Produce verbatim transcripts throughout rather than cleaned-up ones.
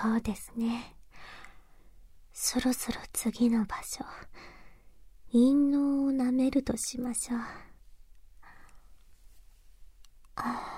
そうですね。そろそろ次の場所、陰嚢を舐めるとしましょう。あ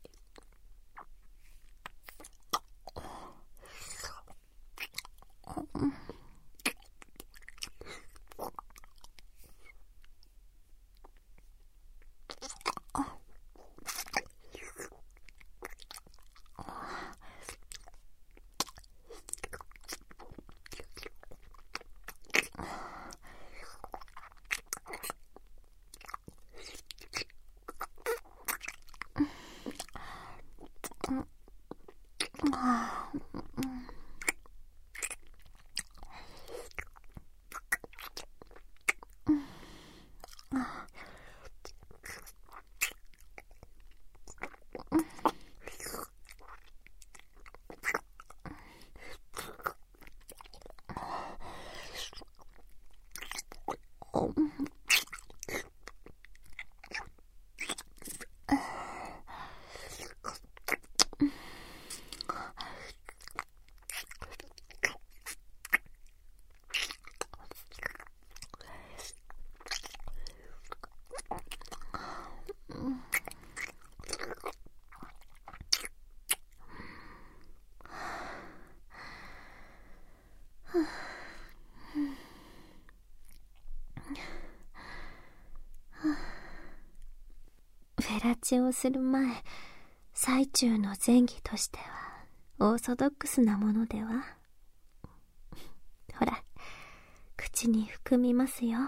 フェラチオをする前、最中の前儀としてはオーソドックスなものでは。ほら、口に含みますよ。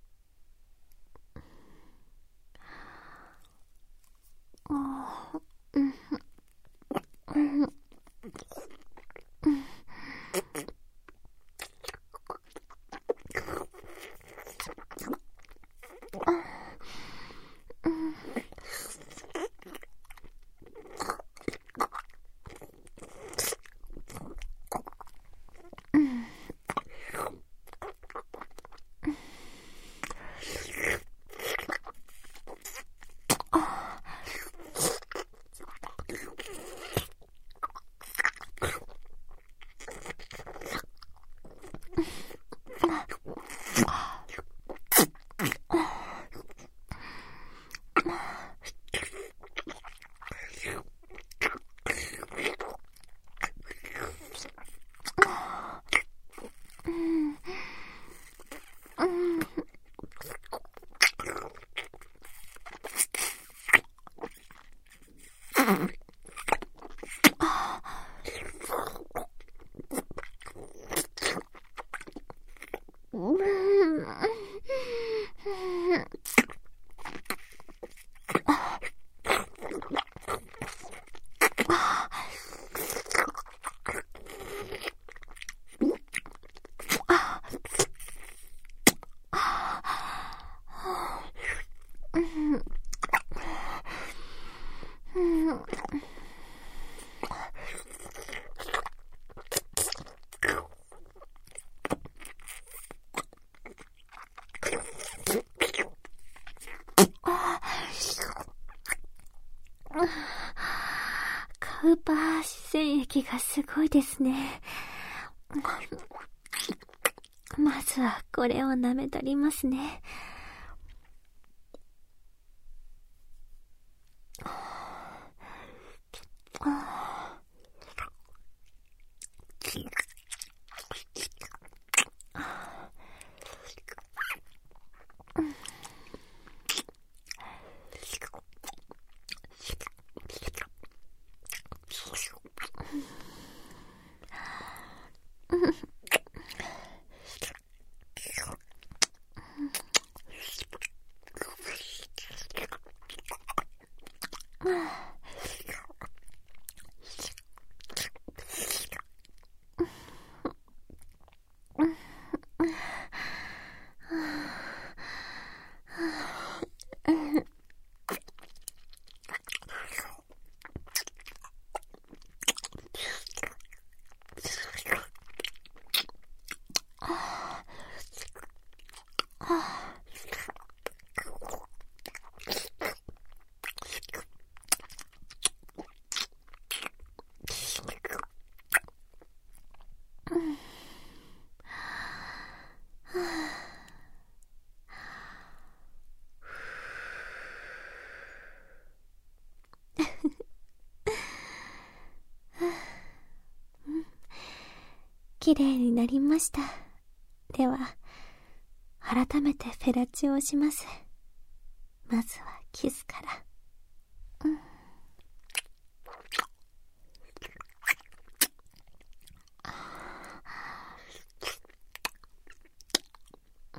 カウパー染液がすごいですね。まずはこれを舐めとりますね。 綺麗になりました。では、改めてフェラチオをします。まずはキスから。うん。うん。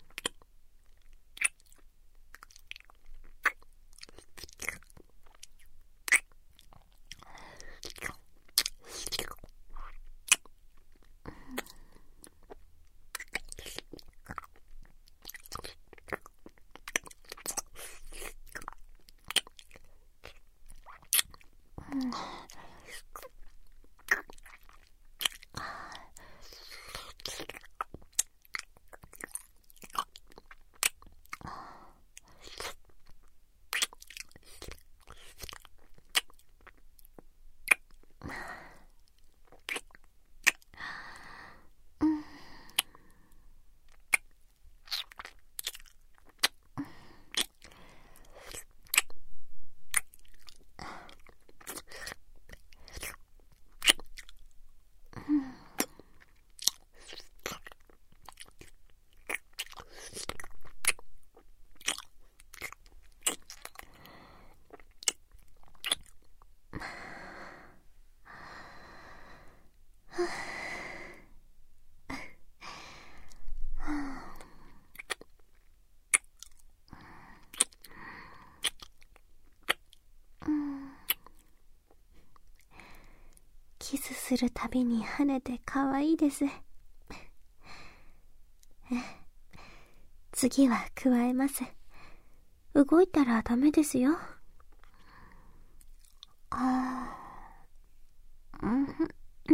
キスするたびに跳ねて可愛いです。次は加えます。動いたらダメですよ。あー、うん、うん。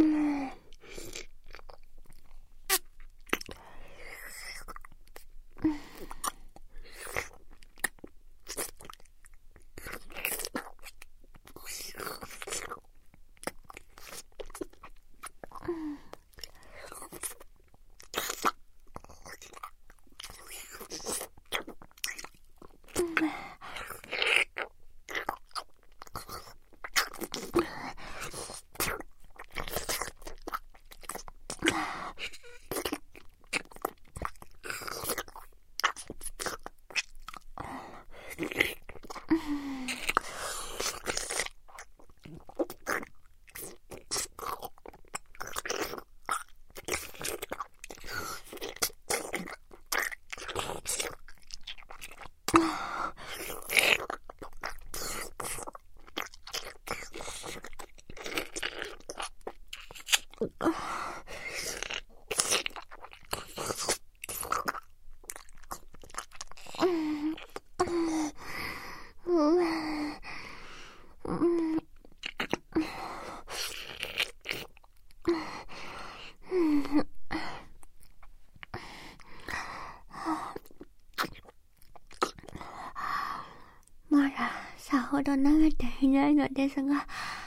まださほど慣れていないのですが、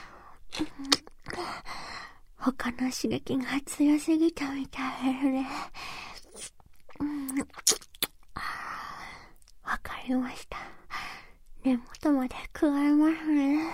他の刺激が強すぎたみたいですね。わかりました。根元まで加えますね。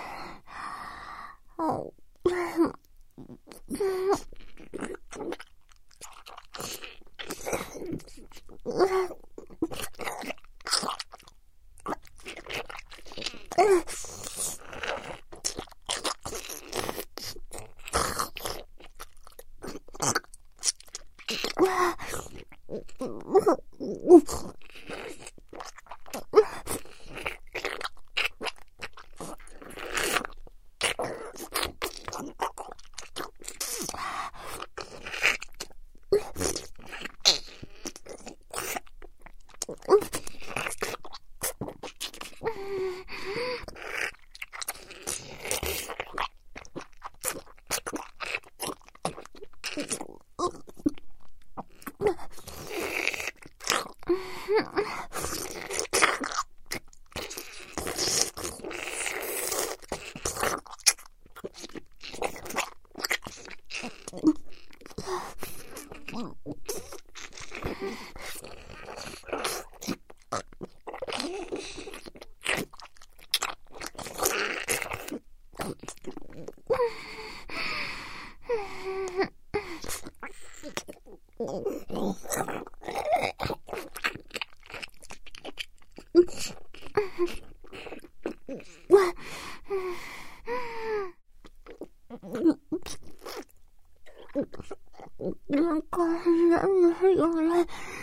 なんか、なんのよね。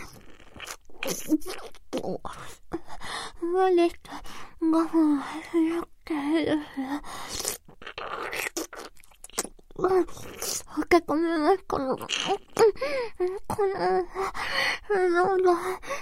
割と、ごふん早くて、うん、他ごめんな、この、この、のだ、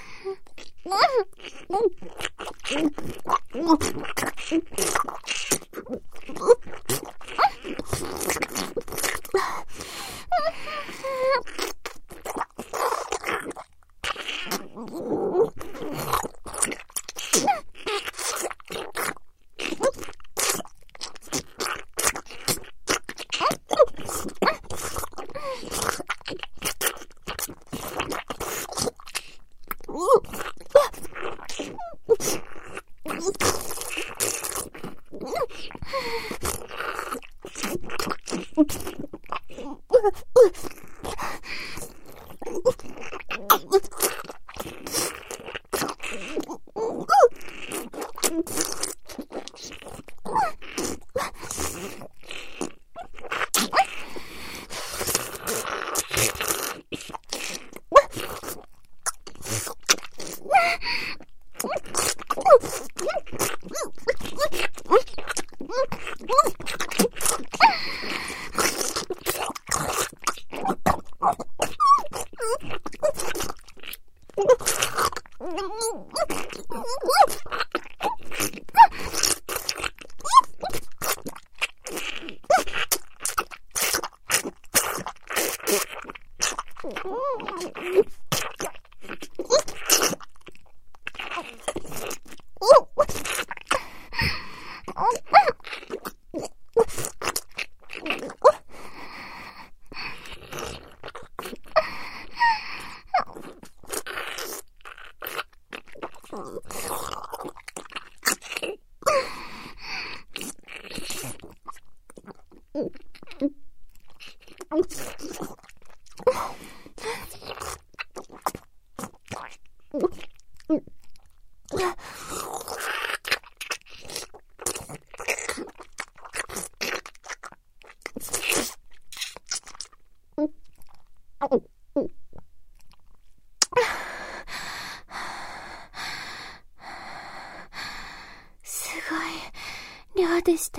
すごい量でした。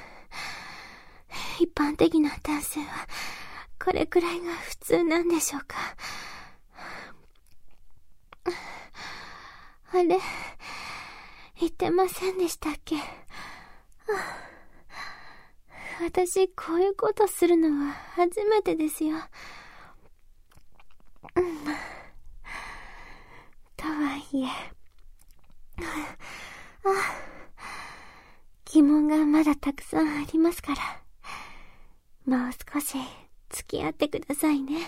一般的な男性はこれくらいが普通なんでしょうか。あれ、言ってませんでしたっけ。私こういうことするのは初めてですよ。とはいえ、あ、疑問がまだたくさんありますから、もう少し付き合ってくださいね。